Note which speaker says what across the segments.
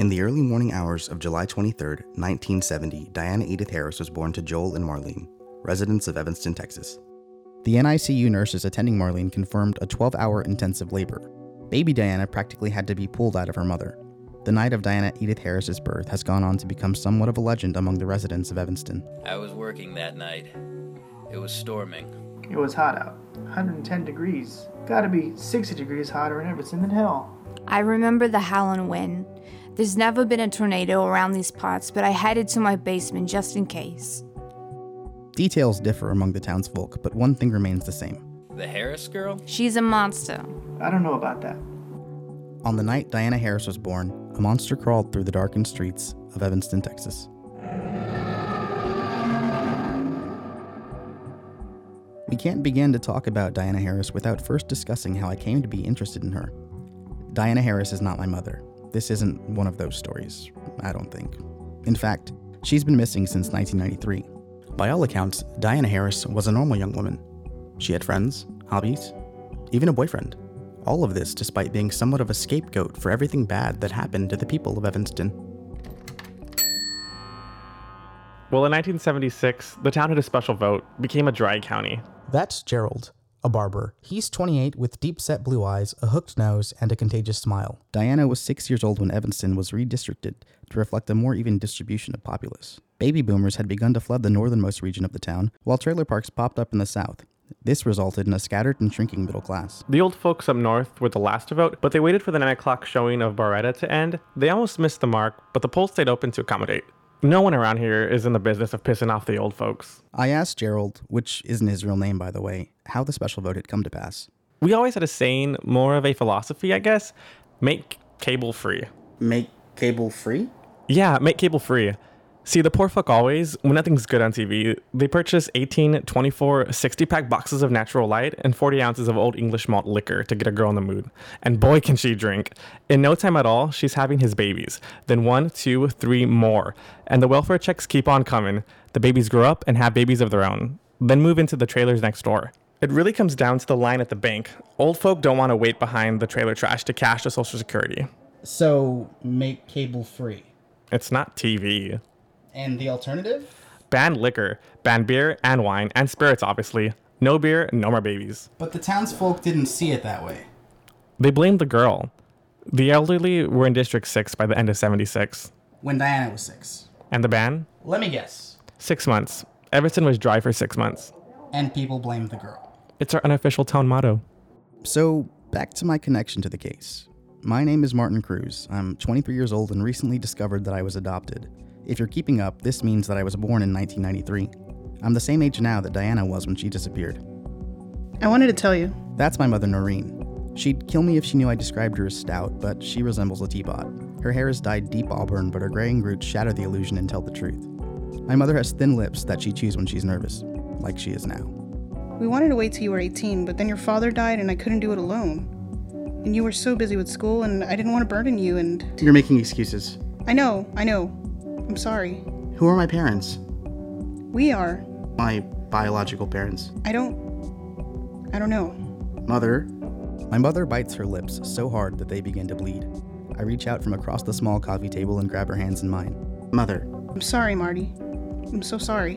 Speaker 1: In the early morning hours of July 23, 1970, Diana Edith Harris was born to Joel and Marlene, residents of Evanston, Texas. The NICU nurses attending Marlene confirmed a 12-hour intensive labor. Baby Diana practically had to be pulled out of her mother. The night of Diana Edith Harris's birth has gone on to become somewhat of a legend among the residents of Evanston.
Speaker 2: I was working that night. It was storming.
Speaker 3: It was hot out, 110 degrees. Gotta be 60 degrees hotter in Evanston than hell.
Speaker 4: I remember the howling wind. There's never been a tornado around these parts, but I headed to my basement just in case.
Speaker 1: Details differ among the townsfolk, but one thing remains the same.
Speaker 2: The Harris girl?
Speaker 4: She's a monster.
Speaker 3: I don't know about that.
Speaker 1: On the night Diana Harris was born, a monster crawled through the darkened streets of Evanston, Texas. We can't begin to talk about Diana Harris without first discussing how I came to be interested in her. Diana Harris is not my mother. This isn't one of those stories, I don't think. In fact, she's been missing since 1993. By all accounts, Diana Harris was a normal young woman. She had friends, hobbies, even a boyfriend. All of this despite being somewhat of a scapegoat for everything bad that happened to the people of Evanston.
Speaker 5: Well, in 1976, the town had a special vote, became a dry county.
Speaker 1: That's Gerald, a barber. He's 28 with deep-set blue eyes, a hooked nose, and a contagious smile. Diana was 6 years old when Evanston was redistricted to reflect a more even distribution of populace. Baby boomers had begun to flood the northernmost region of the town, while trailer parks popped up in the south. This resulted in a scattered and shrinking middle class.
Speaker 5: The old folks up north were the last to vote, but they waited for the 9 o'clock showing of Barretta to end. They almost missed the mark, but the polls stayed open to accommodate. No one around here is in the business of pissing off the old folks.
Speaker 1: I asked Gerald, which isn't his real name by the way, how the special vote had come to pass.
Speaker 5: We always had a saying, more of a philosophy, I guess. Make cable free.
Speaker 1: Make cable free?
Speaker 5: Yeah, make cable free. See, the poor fuck always, when nothing's good on TV, they purchase 18, 24, 60-pack boxes of natural light and 40 ounces of old English malt liquor to get a girl in the mood. And boy, can she drink. In no time at all, she's having his babies. Then 1, 2, 3 more. And the welfare checks keep on coming. The babies grow up and have babies of their own. Then move into the trailers next door. It really comes down to the line at the bank. Old folk don't want to wait behind the trailer trash to cash the Social Security.
Speaker 1: So, make cable free.
Speaker 5: It's not TV.
Speaker 1: And the alternative?
Speaker 5: Ban liquor, ban beer and wine, and spirits obviously. No beer, no more babies.
Speaker 1: But the townsfolk didn't see it that way.
Speaker 5: They blamed the girl. The elderly were in District 6 by the end of 76.
Speaker 1: When Diana was 6.
Speaker 5: And the ban?
Speaker 1: Let me guess.
Speaker 5: 6 months. Evanston was dry for 6 months.
Speaker 1: And people blamed the girl.
Speaker 5: It's our unofficial town motto.
Speaker 1: So, back to my connection to the case. My name is Martin Cruz. I'm 23 years old and recently discovered that I was adopted. If you're keeping up, this means that I was born in 1993. I'm the same age now that Diana was when she disappeared.
Speaker 6: I wanted to tell you.
Speaker 1: That's my mother, Noreen. She'd kill me if she knew I described her as stout, but she resembles a teapot. Her hair is dyed deep auburn, but her graying roots shatter the illusion and tell the truth. My mother has thin lips that she chews when she's nervous, like she is now.
Speaker 6: We wanted to wait till you were 18, but then your father died and I couldn't do it alone. And you were so busy with school and I didn't want to burden you and...
Speaker 1: You're making excuses.
Speaker 6: I know. I'm sorry.
Speaker 1: Who are my parents?
Speaker 6: We are.
Speaker 1: My biological parents.
Speaker 6: I don't know.
Speaker 1: Mother. My mother bites her lips so hard that they begin to bleed. I reach out from across the small coffee table and grab her hands in mine. Mother.
Speaker 6: I'm sorry, Marty. I'm so sorry.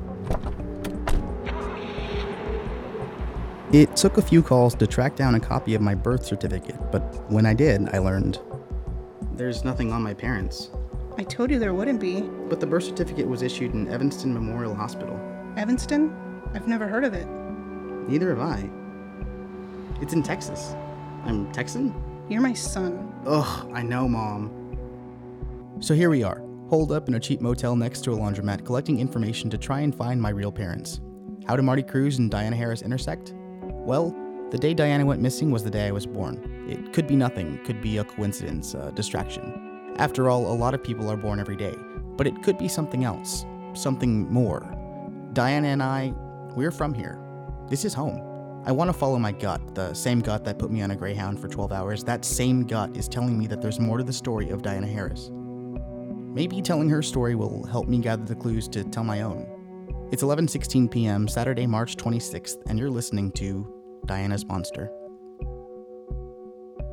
Speaker 1: It took a few calls to track down a copy of my birth certificate, but when I did, I learned there's nothing on my parents.
Speaker 6: I told you there wouldn't be.
Speaker 1: But the birth certificate was issued in Evanston Memorial Hospital.
Speaker 6: Evanston? I've never heard of it.
Speaker 1: Neither have I. It's in Texas. I'm Texan?
Speaker 6: You're my son.
Speaker 1: Ugh, I know, Mom. So here we are, holed up in a cheap motel next to a laundromat, collecting information to try and find my real parents. How did Marty Cruz and Diana Harris intersect? Well, the day Diana went missing was the day I was born. It could be nothing, could be a coincidence, a distraction. After all, a lot of people are born every day, but it could be something else, something more. Diana and I, we're from here. This is home. I want to follow my gut, the same gut that put me on a Greyhound for 12 hours. That same gut is telling me that there's more to the story of Diana Harris. Maybe telling her story will help me gather the clues to tell my own. It's 11:16 p.m., Saturday, March 26th, and you're listening to Diana's Monster.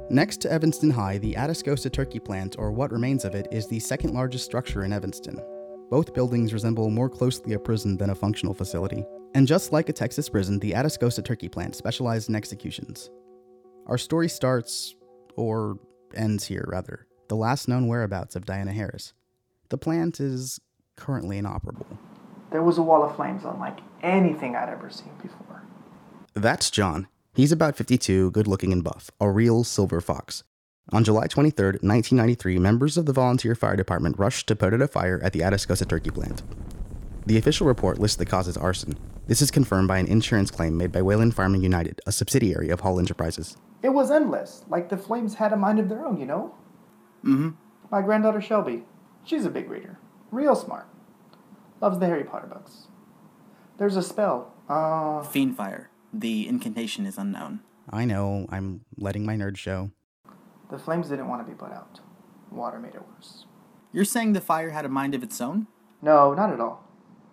Speaker 1: Next to Evanston High, the Atascosa Turkey Plant, or what remains of it, is the second largest structure in Evanston. Both buildings resemble more closely a prison than a functional facility. And just like a Texas prison, the Atascosa Turkey Plant specialized in executions. Our story starts, or ends here rather, the last known whereabouts of Diana Harris. The plant is currently inoperable.
Speaker 3: There was a wall of flames unlike anything I'd ever seen before.
Speaker 1: That's John. He's about 52, good-looking and buff, a real silver fox. On July 23, 1993, members of the volunteer fire department rushed to put out a fire at the Atascosa Turkey Plant. The official report lists the cause as arson. This is confirmed by an insurance claim made by Wayland Farming United, a subsidiary of Hall Enterprises.
Speaker 3: It was endless, like the flames had a mind of their own, you know?
Speaker 1: Mm-hmm.
Speaker 3: My granddaughter Shelby, she's a big reader, real smart. Loves the Harry Potter books. There's a spell,
Speaker 7: Fiendfire. The incantation is unknown.
Speaker 1: I know, I'm letting my nerd show.
Speaker 3: The flames didn't want to be put out. Water made it worse.
Speaker 7: You're saying the fire had a mind of its own?
Speaker 3: No, not at all.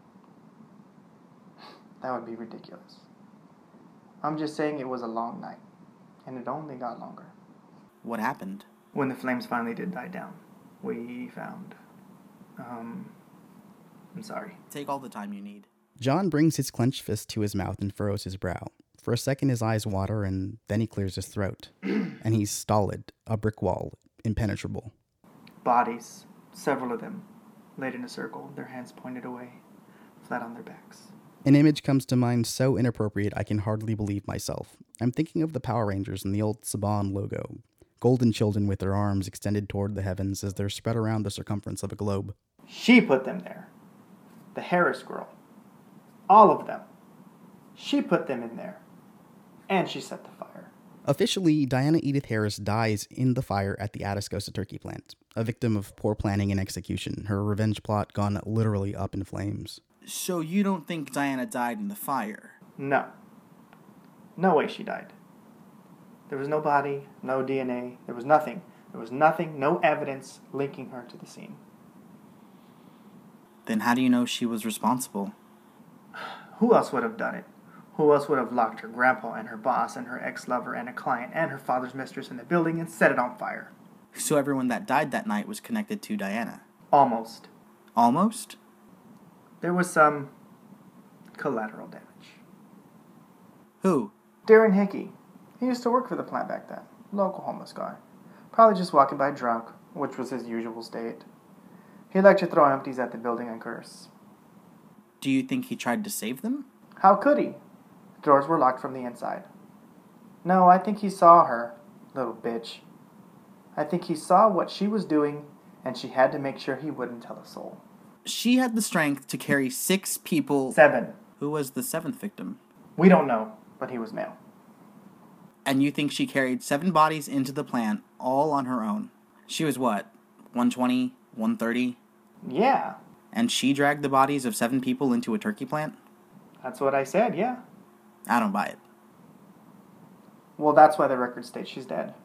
Speaker 3: That would be ridiculous. I'm just saying it was a long night, and it only got longer.
Speaker 7: What happened?
Speaker 3: When the flames finally did die down, we found... I'm sorry.
Speaker 7: Take all the time you need.
Speaker 1: John brings his clenched fist to his mouth and furrows his brow. For a second his eyes water, and then he clears his throat. And he's stolid, a brick wall, impenetrable.
Speaker 3: Bodies, several of them, laid in a circle, their hands pointed away, flat on their backs.
Speaker 1: An image comes to mind so inappropriate I can hardly believe myself. I'm thinking of the Power Rangers and the old Saban logo. Golden children with their arms extended toward the heavens as they're spread around the circumference of a globe.
Speaker 3: She put them there. The Harris girl. All of them. She put them in there. And she set the fire.
Speaker 1: Officially, Diana Edith Harris dies in the fire at the Atascosa Turkey Plant, a victim of poor planning and execution, her revenge plot gone literally up in flames.
Speaker 7: So you don't think Diana died in the fire?
Speaker 3: No. No way she died. There was no body, no DNA, there was nothing. There was nothing, no evidence linking her to the scene.
Speaker 7: Then how do you know she was responsible?
Speaker 3: Who else would have done it? Who else would have locked her grandpa and her boss and her ex-lover and a client and her father's mistress in the building and set it on fire?
Speaker 7: So everyone that died that night was connected to Diana?
Speaker 3: Almost.
Speaker 7: Almost?
Speaker 3: There was some collateral damage.
Speaker 7: Who?
Speaker 3: Darren Hickey. He used to work for the plant back then. Local homeless guy. Probably just walking by drunk, which was his usual state. He liked to throw empties at the building and curse.
Speaker 7: Do you think he tried to save them?
Speaker 3: How could he? Doors were locked from the inside. No, I think he saw her, little bitch. I think he saw what she was doing, and she had to make sure he wouldn't tell a soul.
Speaker 7: She had the strength to carry 6 people...
Speaker 3: 7.
Speaker 7: Who was the 7th victim?
Speaker 3: We don't know, but he was male.
Speaker 7: And you think she carried 7 bodies into the plant, all on her own? She was what, 120, 130?
Speaker 3: Yeah.
Speaker 7: And she dragged the bodies of 7 people into a turkey plant?
Speaker 3: That's what I said, yeah.
Speaker 7: I don't buy it.
Speaker 3: Well, that's why the record states she's dead.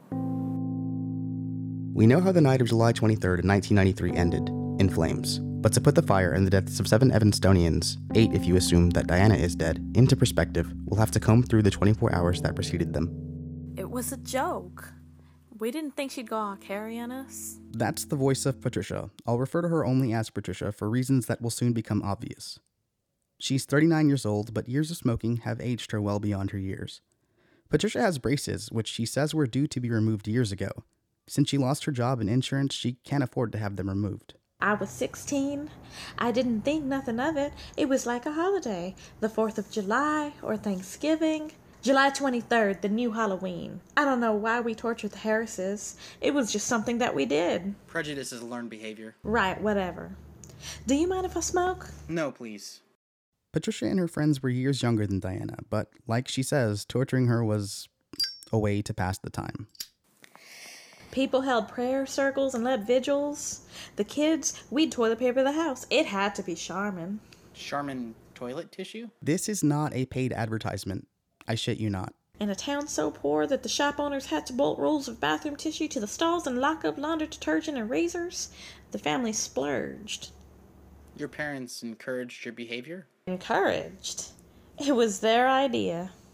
Speaker 1: We know how the night of July 23rd, 1993 ended, in flames. But to put the fire and the deaths of 7 Evanstonians, 8 if you assume that Diana is dead, into perspective, we'll have to comb through the 24 hours that preceded them.
Speaker 8: It was a joke. We didn't think she'd go all carry on us.
Speaker 1: That's the voice of Patricia. I'll refer to her only as Patricia for reasons that will soon become obvious. She's 39 years old, but years of smoking have aged her well beyond her years. Patricia has braces, which she says were due to be removed years ago. Since she lost her job in insurance, she can't afford to have them removed.
Speaker 8: I was 16. I didn't think nothing of it. It was like a holiday. The 4th of July or Thanksgiving. July 23rd, the new Halloween. I don't know why we tortured the Harrises. It was just something that we did.
Speaker 7: Prejudice is learned behavior.
Speaker 8: Right, whatever. Do you mind if I smoke?
Speaker 7: No, please.
Speaker 1: Patricia and her friends were years younger than Diana, but like she says, torturing her was a way to pass the time.
Speaker 8: People held prayer circles and led vigils. The kids, we'd toilet paper the house. It had to be Charmin.
Speaker 7: Charmin toilet tissue?
Speaker 1: This is not a paid advertisement. I shit you not.
Speaker 8: In a town so poor that the shop owners had to bolt rolls of bathroom tissue to the stalls and lock up laundry detergent and razors, the family splurged.
Speaker 7: Your parents encouraged your behavior?
Speaker 8: Encouraged. It was their idea.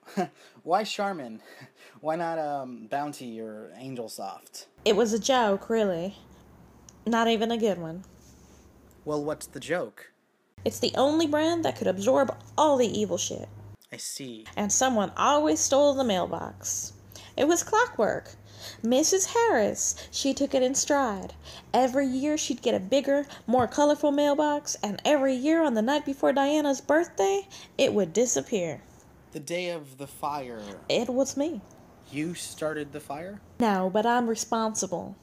Speaker 1: Why Charmin? Why not Bounty or Angel Soft?
Speaker 8: It was a joke, really. Not even a good one.
Speaker 1: Well, what's the joke?
Speaker 8: It's the only brand that could absorb all the evil shit.
Speaker 1: I see.
Speaker 8: And someone always stole the mailbox. It was clockwork. Mrs. Harris, she took it in stride. Every year she'd get a bigger, more colorful mailbox, and every year on the night before Diana's birthday, it would disappear.
Speaker 1: The day of the fire.
Speaker 8: It was me.
Speaker 1: You started the fire?
Speaker 8: No, but I'm responsible.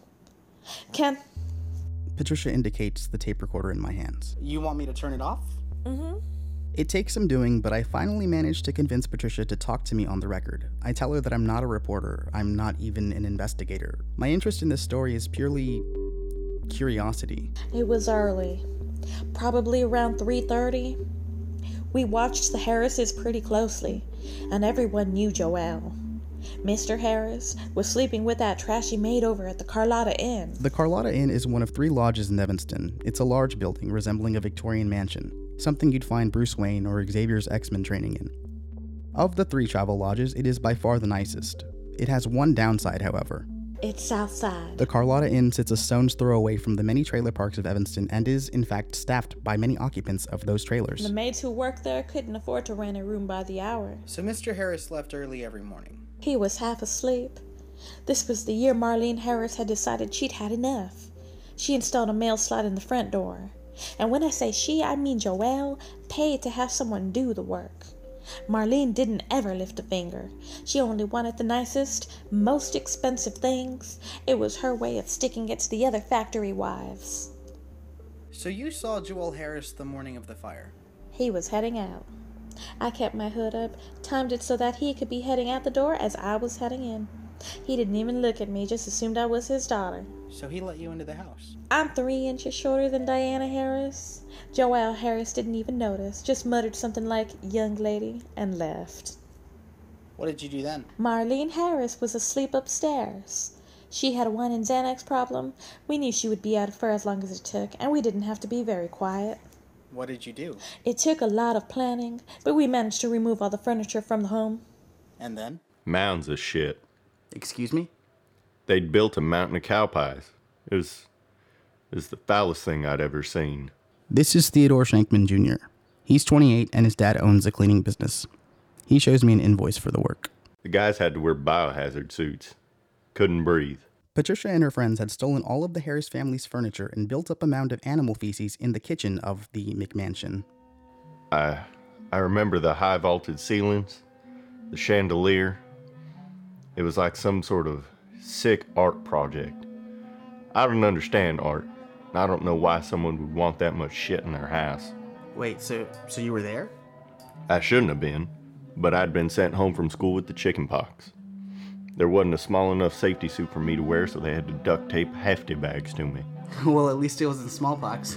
Speaker 1: Patricia indicates the tape recorder in my hands. You want me to turn it off?
Speaker 8: Mm-hmm.
Speaker 1: It takes some doing, but I finally managed to convince Patricia to talk to me on the record. I tell her that I'm not a reporter, I'm not even an investigator. My interest in this story is purely curiosity.
Speaker 8: It was early, probably around 3:30. We watched the Harrises pretty closely, and everyone knew Joelle. Mr. Harris was sleeping with that trashy maid over at the Carlotta Inn.
Speaker 1: The Carlotta Inn is one of 3 lodges in Evanston. It's a large building resembling a Victorian mansion, something you'd find Bruce Wayne or Xavier's X-Men training in. Of the 3 travel lodges, it is by far the nicest. It has one downside, however.
Speaker 8: It's Southside.
Speaker 1: The Carlotta Inn sits a stone's throw away from the many trailer parks of Evanston and is, in fact, staffed by many occupants of those trailers.
Speaker 8: The maids who worked there couldn't afford to rent a room by the hour.
Speaker 1: So Mr. Harris left early every morning.
Speaker 8: He was half asleep. This was the year Marlene Harris had decided she'd had enough. She installed a mail slot in the front door. And when I say she, I mean Joelle paid to have someone do the work. Marlene didn't ever lift a finger. She only wanted the nicest, most expensive things. It was her way of sticking it to the other factory wives.
Speaker 1: So you saw Joelle Harris the morning of the fire?
Speaker 8: He was heading out. I kept my hood up, timed it so that he could be heading out the door as I was heading in. He didn't even look at me, just assumed I was his daughter.
Speaker 1: So he let you into the house?
Speaker 8: I'm 3 inches shorter than Diana Harris. Joelle Harris didn't even notice, just muttered something like, "young lady," and left.
Speaker 1: What did you do then?
Speaker 8: Marlene Harris was asleep upstairs. She had a wine and Xanax problem. We knew she would be out for as long as it took, and we didn't have to be very quiet.
Speaker 1: What did you do?
Speaker 8: It took a lot of planning, but we managed to remove all the furniture from the home.
Speaker 1: And then?
Speaker 9: Mounds of shit.
Speaker 1: Excuse me?
Speaker 9: They'd built a mountain of cow pies. It was the foulest thing I'd ever seen.
Speaker 1: This is Theodore Shankman Jr. He's 28 and his dad owns a cleaning business. He shows me an invoice for the work.
Speaker 9: The guys had to wear biohazard suits. Couldn't breathe.
Speaker 1: Patricia and her friends had stolen all of the Harris family's furniture and built up a mound of animal feces in the kitchen of the McMansion.
Speaker 9: I remember the high vaulted ceilings, the chandelier. It was like some sort of sick art project. I don't understand art. I don't know why someone would want that much shit in their house.
Speaker 1: Wait, so you were there?
Speaker 9: I shouldn't have been, but I'd been sent home from school with the chicken pox. There wasn't a small enough safety suit for me to wear, so they had to duct tape hefty bags to me.
Speaker 1: Well, at least it was in smallpox.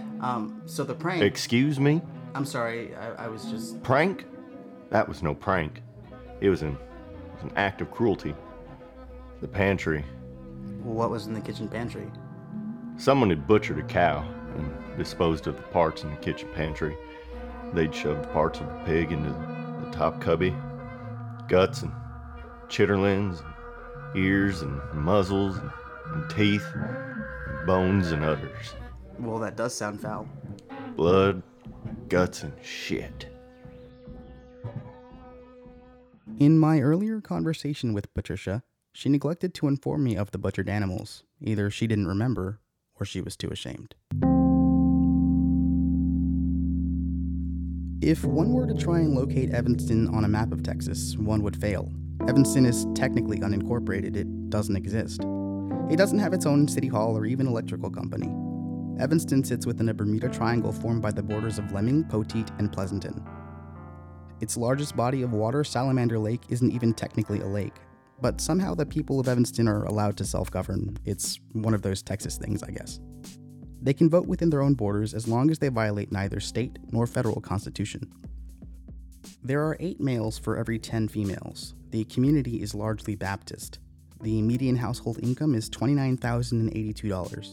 Speaker 1: So the prank...
Speaker 9: Excuse me?
Speaker 1: I'm sorry, I was just...
Speaker 9: Prank? That was no prank. It was an act of cruelty. The pantry.
Speaker 1: What was in the kitchen pantry?
Speaker 9: Someone had butchered a cow and disposed of the parts in the kitchen pantry. They'd shoved parts of the pig into the top cubby. Guts and chitterlings, and ears and muzzles and teeth, and bones and udders.
Speaker 1: Well, that does sound foul.
Speaker 9: Blood, guts, and shit.
Speaker 1: In my earlier conversation with Patricia, she neglected to inform me of the butchered animals. Either she didn't remember, or she was too ashamed. If one were to try and locate Evanston on a map of Texas, one would fail. Evanston is technically unincorporated. It doesn't exist. It doesn't have its own city hall or even electrical company. Evanston sits within a Bermuda Triangle formed by the borders of Lemming, Poteet, and Pleasanton. Its largest body of water, Salamander Lake, isn't even technically a lake. But somehow the people of Evanston are allowed to self-govern. It's one of those Texas things, I guess. They can vote within their own borders as long as they violate neither state nor federal constitution. There are 8 males for every 10 females. The community is largely Baptist. The median household income is $29,082.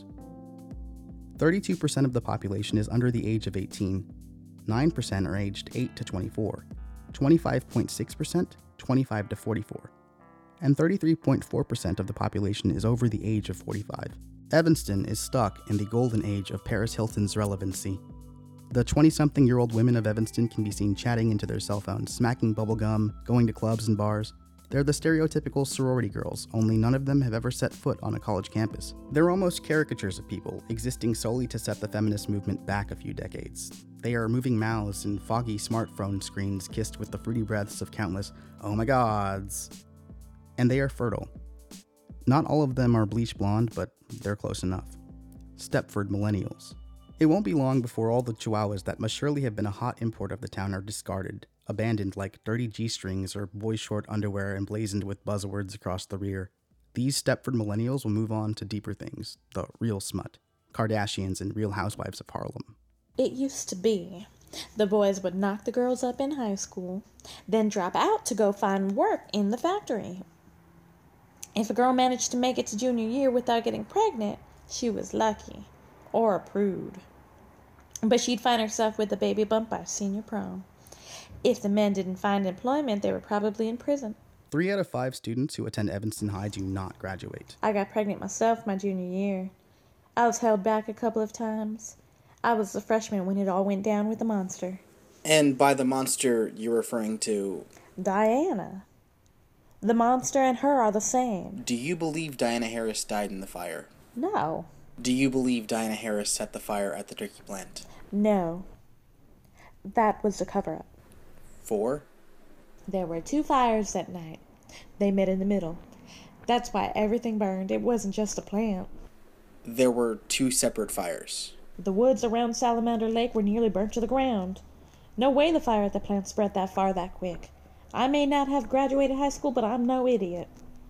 Speaker 1: 32% of the population is under the age of 18. 9% are aged 8 to 24. 25.6%, 25 to 44. And 33.4% of the population is over the age of 45. Evanston is stuck in the golden age of Paris Hilton's relevancy. The 20-something-year-old women of Evanston can be seen chatting into their cell phones, smacking bubblegum, going to clubs and bars. They're the stereotypical sorority girls, only none of them have ever set foot on a college campus. They're almost caricatures of people, existing solely to set the feminist movement back a few decades. They are moving mouths and foggy smartphone screens kissed with the fruity breaths of countless oh my gods. And they are fertile. Not all of them are bleach blonde, but they're close enough. Stepford millennials. It won't be long before all the chihuahuas that must surely have been a hot import of the town are discarded, abandoned like dirty G-strings or boy short underwear emblazoned with buzzwords across the rear. These Stepford millennials will move on to deeper things, the real smut, Kardashians and Real Housewives of Harlem.
Speaker 8: It used to be. The boys would knock the girls up in high school, then drop out to go find work in the factory. If a girl managed to make it to junior year without getting pregnant, she was lucky, or a prude. But she'd find herself with a baby bump by senior prom. If the men didn't find employment, they were probably in prison.
Speaker 1: 3 out of 5 students who attend Evanston High do not graduate.
Speaker 8: I got pregnant myself my junior year. I was held back a couple of times. I was a freshman when it all went down with the monster.
Speaker 7: And by the monster, you're referring to...
Speaker 8: Diana. The monster and her are the same.
Speaker 7: Do you believe Diana Harris died in the fire?
Speaker 8: No.
Speaker 7: Do you believe Diana Harris set the fire at the turkey plant?
Speaker 8: No. That was a cover-up.
Speaker 7: 4?
Speaker 8: There were 2 fires that night. They met in the middle. That's why everything burned. It wasn't just a plant.
Speaker 7: There were 2 separate fires.
Speaker 8: The woods around Salamander Lake were nearly burnt to the ground. No way the fire at the plant spread that far that quick. I may not have graduated high school, but I'm no idiot.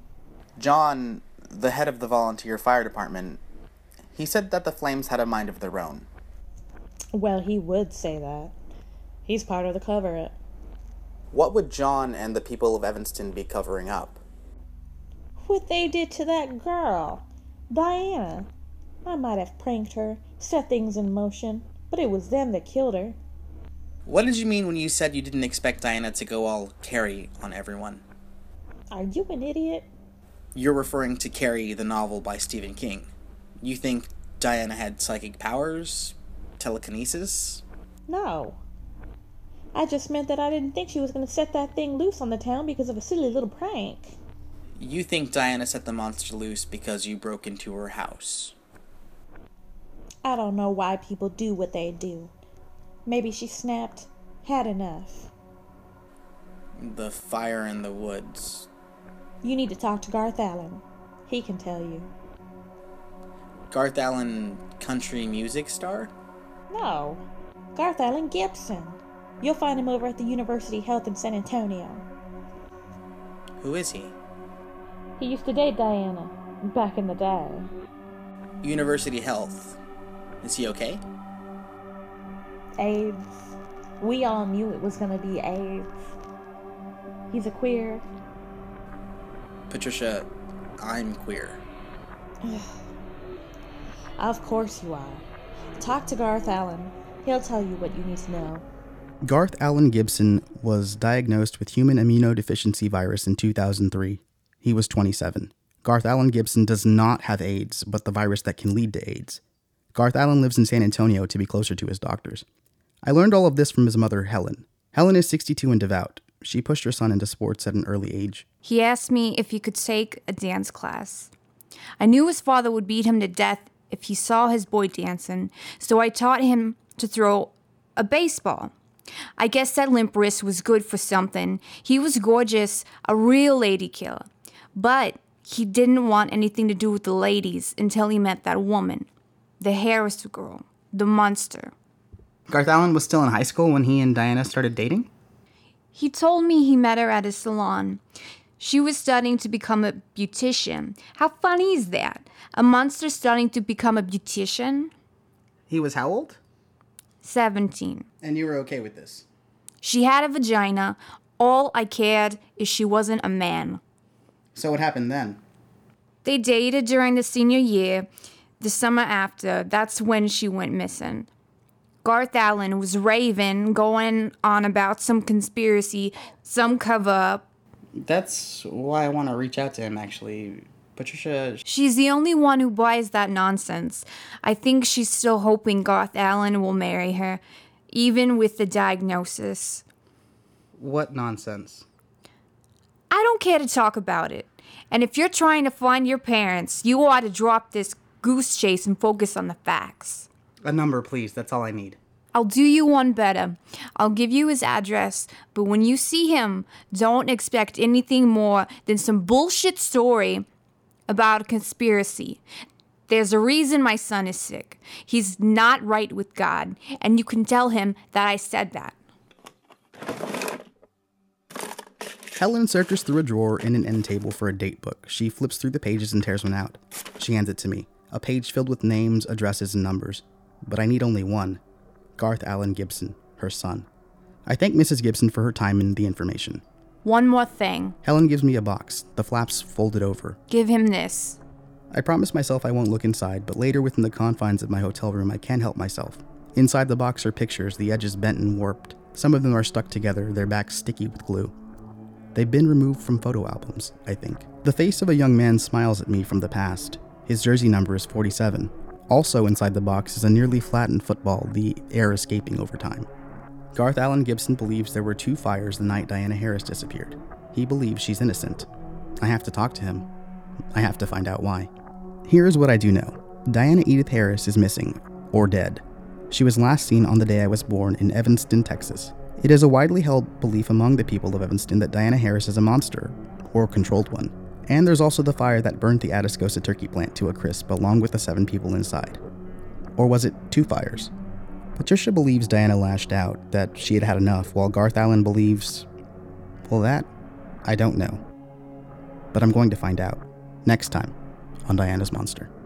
Speaker 7: John, the head of the volunteer fire department, he said that the flames had a mind of their own.
Speaker 8: Well, he would say that. He's part of the cover-up.
Speaker 7: What would John and the people of Evanston be covering up?
Speaker 8: What they did to that girl, Diana. I might have pranked her, set things in motion, but it was them that killed her.
Speaker 7: What did you mean when you said you didn't expect Diana to go all Carrie on everyone?
Speaker 8: Are you an idiot?
Speaker 7: You're referring to Carrie, the novel by Stephen King. You think Diana had psychic powers? Telekinesis?
Speaker 8: No. I just meant that I didn't think she was going to set that thing loose on the town because of a silly little prank.
Speaker 7: You think Diana set the monster loose because you broke into her house?
Speaker 8: I don't know why people do what they do. Maybe she snapped, had enough.
Speaker 7: The fire in the woods.
Speaker 8: You need to talk to Garth Allen. He can tell you.
Speaker 7: Garth Allen, country music star?
Speaker 8: No. Garth Allen Gibson. You'll find him over at the University Health in San Antonio.
Speaker 7: Who is he?
Speaker 8: He used to date Diana, back in the day.
Speaker 7: University Health. Is he okay?
Speaker 8: AIDS. We all knew it was gonna be AIDS. He's a queer.
Speaker 7: Patricia, I'm queer.
Speaker 8: Of course you are. Talk to Garth Allen. He'll tell you what you need to know.
Speaker 1: Garth Allen Gibson was diagnosed with human immunodeficiency virus in 2003. He was 27. Garth Allen Gibson does not have AIDS, but the virus that can lead to AIDS. Garth Allen lives in San Antonio to be closer to his doctors. I learned all of this from his mother, Helen. Helen is 62 and devout. She pushed her son into sports at an early age.
Speaker 4: He asked me if he could take a dance class. I knew his father would beat him to death if he saw his boy dancing, so I taught him to throw a baseball. I guess that limp wrist was good for something. He was gorgeous, a real lady killer. But he didn't want anything to do with the ladies until he met that woman, the Harris girl, the monster.
Speaker 1: Garth Allen was still in high school when he and Diana started dating?
Speaker 4: He told me he met her at his salon. She was studying to become a beautician. How funny is that? A monster studying to become a beautician?
Speaker 1: He was how old?
Speaker 4: 17.
Speaker 1: And you were okay with this?
Speaker 4: She had a vagina. All I cared is she wasn't a man.
Speaker 1: So what happened then?
Speaker 4: They dated during the senior year. The summer after, that's when she went missing. Garth Allen was raving, going on about some conspiracy, some cover-up.
Speaker 1: That's why I want to reach out to him, actually. Patricia...
Speaker 4: She's the only one who buys that nonsense. I think she's still hoping Garth Allen will marry her, even with the diagnosis.
Speaker 1: What nonsense?
Speaker 4: I don't care to talk about it. And if you're trying to find your parents, you ought to drop this goose chase and focus on the facts.
Speaker 1: A number, please. That's all I need.
Speaker 4: I'll do you one better. I'll give you his address, but when you see him, don't expect anything more than some bullshit story about a conspiracy. There's a reason my son is sick. He's not right with God, and you can tell him that I said that.
Speaker 1: Helen searches through a drawer in an end table for a date book. She flips through the pages and tears one out. She hands it to me. A page filled with names, addresses, and numbers. But I need only one. Garth Allen Gibson, her son. I thank Mrs. Gibson for her time and the information.
Speaker 4: One more thing.
Speaker 1: Helen gives me a box, the flaps folded over.
Speaker 4: Give him this.
Speaker 1: I promise myself I won't look inside, but later within the confines of my hotel room I can't help myself. Inside the box are pictures, the edges bent and warped. Some of them are stuck together, their backs sticky with glue. They've been removed from photo albums, I think. The face of a young man smiles at me from the past. His jersey number is 47. Also inside the box is a nearly flattened football, the air escaping over time. Garth Allen Gibson believes there were 2 fires the night Diana Harris disappeared. He believes she's innocent. I have to talk to him. I have to find out why. Here's what I do know. Diana Edith Harris is missing, or dead. She was last seen on the day I was born in Evanston, Texas. It is a widely held belief among the people of Evanston that Diana Harris is a monster, or a controlled one. And there's also the fire that burnt the Atascosa turkey plant to a crisp along with the 7 people inside. Or was it 2 fires? Patricia believes Diana lashed out, that she had had enough, while Garth Allen believes... well, that, I don't know. But I'm going to find out. Next time on Diana's Monster.